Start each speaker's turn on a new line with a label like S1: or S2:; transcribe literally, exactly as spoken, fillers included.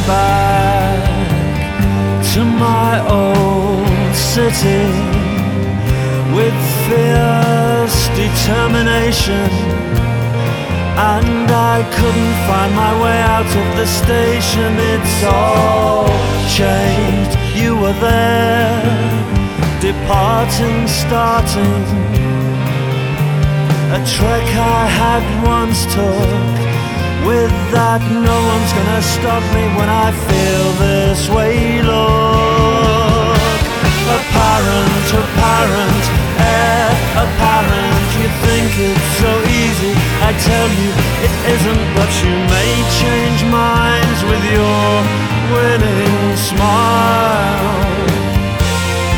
S1: back to my old city with fierce determination, and I couldn't find my way out of the station. It's all changed. You were there, departing, starting a trek I had once took. With that, no one's gonna stop me when I feel this way, Lord.